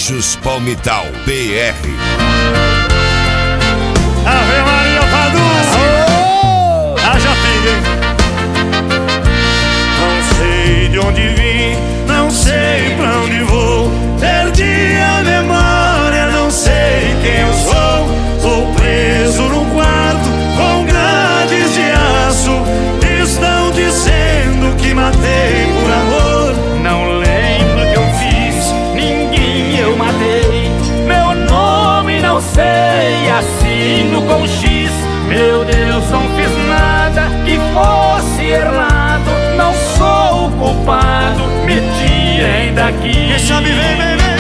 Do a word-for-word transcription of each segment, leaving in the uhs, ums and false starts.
Bichos Palmital B R. Ave Maria Padu, haja pinga, hein? Não sei de onde vim, não sei pra onde vou. Perdi a memória, não sei quem eu sou. Sou preso num quarto com grades de aço. Estão dizendo que matei por amor. Não lembro o que eu fiz, ninguém eu matei. Meu nome não sei, assino com X. Meu Deus, não fiz nada que fosse errado. Não sou o culpado, me tirem daqui. Quem sabe vem, vem, vem,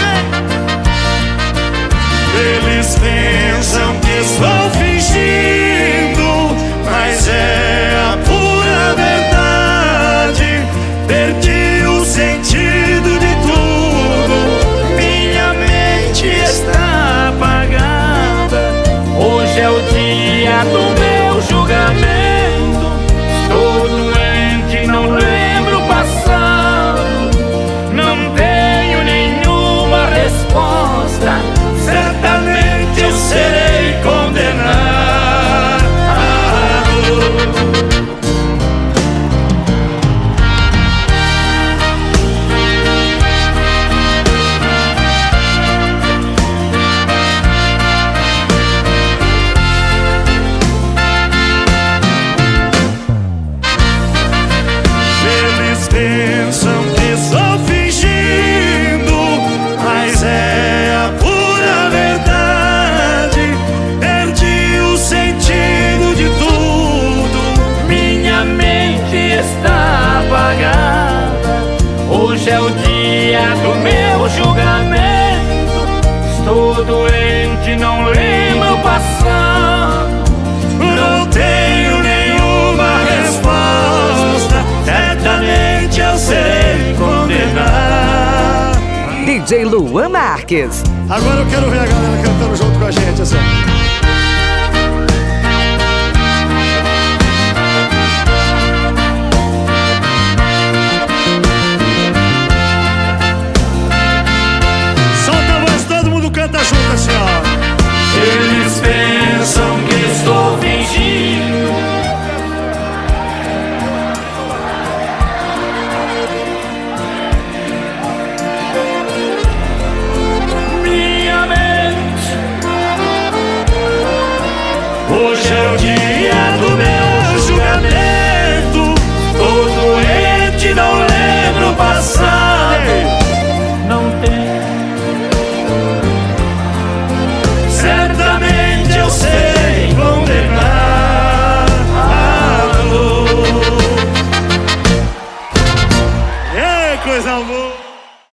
vem. Eles pensam que estou fingindo, mas é a pura verdade. Perdi o sentido de tudo, minha mente está apagada. Hoje é o dia do meu julgamento. Estou doente, não lembro o passado. Não tenho nenhuma resposta. Certamente eu serei condenado. Pensam que estou fingindo, mas é a pura verdade. Perdi o sentido de tudo, Minha mente está apagada. Hoje é o dia do meu julgamento. Estou doente, não lembro o passado. não tenho nenhuma resposta. Certamente eu serei condenado. D J Luan Marques. Agora eu quero ver a galera cantando junto com a gente assim.